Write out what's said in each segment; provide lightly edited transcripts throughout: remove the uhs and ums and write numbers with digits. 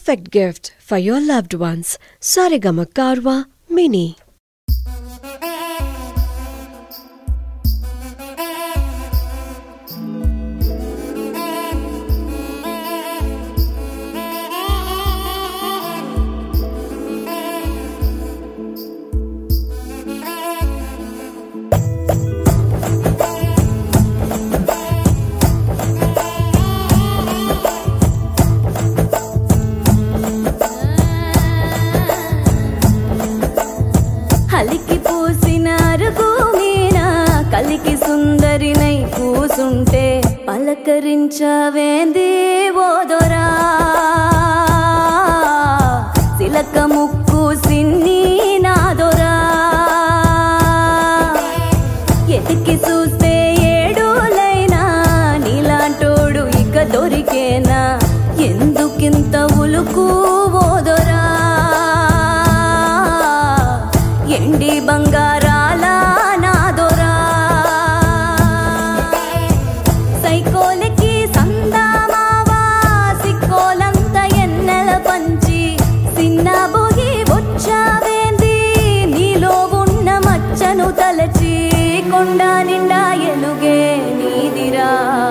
perfect gift for your loved ones. Saregama Karwa Mini. కలికి పూసినారు భూమిన కలికి సుందరినై కూసుంటే పలకరించవేంది ఓదొరా సిలక ముక్కు సిన్ని నాదొరా ఎతికి చూస్తే ఏడులైనా నీలాంటోడు ఇక దొరికేనా ఎందుకింత ఉలుకు ఓదొరా ఎండి బంగారాల నాదొరా సైకోలకి సందామావా సిక్కోలంత ఎన్నెల పంచి సిన్న బొగి వచ్చావేంది నీలో ఉన్న మచ్చను తలచి కొండ నిండా ఎలుగే నీదిరా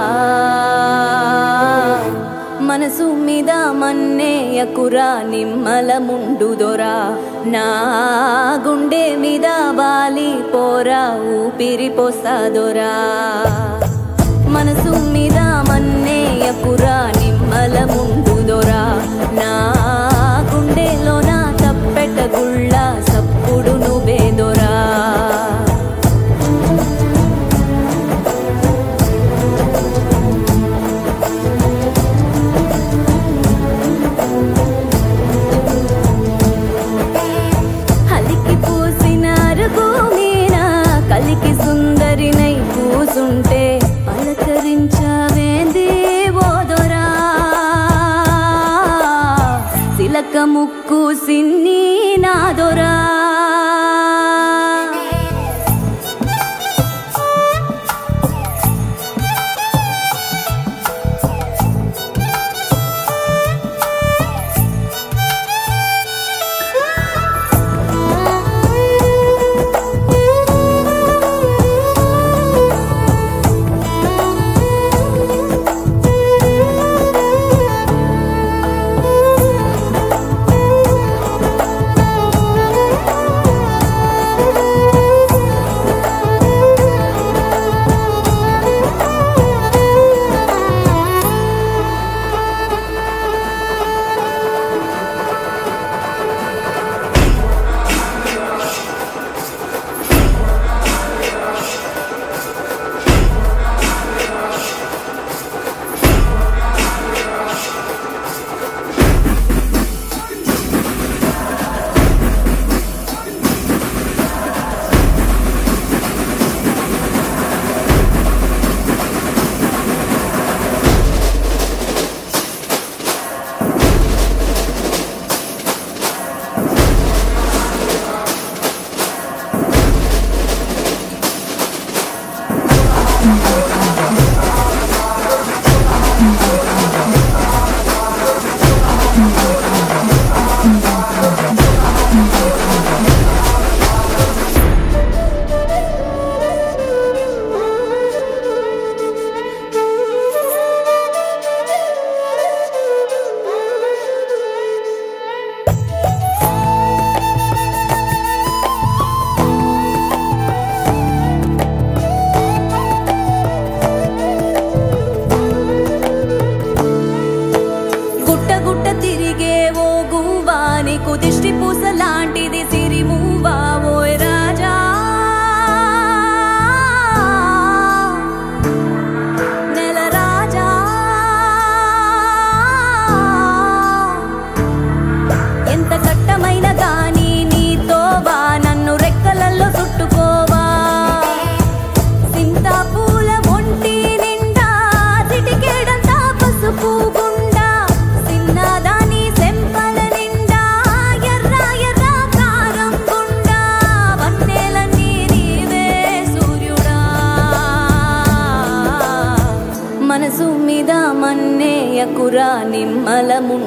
మనసు మీద మన్నేయకురా నిమ్మల ముండుదొరా నా గుండె మీద వాలి పోరా ఊపిరి పోసాదొరా మనసు మీద మన్నేయకురా నిమ్మల ముండుదొరా నా గుండెలో నా తప్పెట గుళ్ళ సప్పుడు నువ్వేదొరా కలికి సుందరినై కూసుంటే పలకరించవేంది ఓదొరా సిలక ముక్కు సిన్ని నాదొరా తిరిగే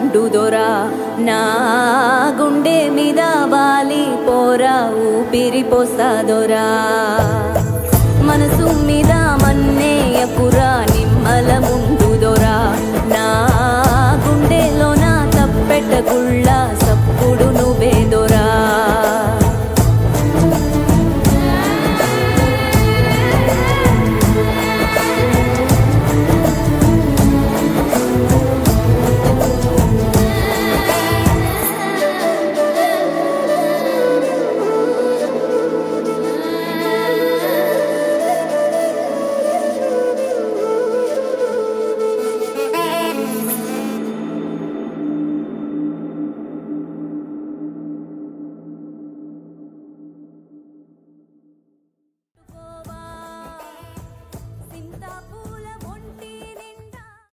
ఉండు దొరా నా గుండె మీద వాలి పోరా ఊపిరి పోసాదొరా మనసు మీద మన్నేయకురా నిమ్మల ముందు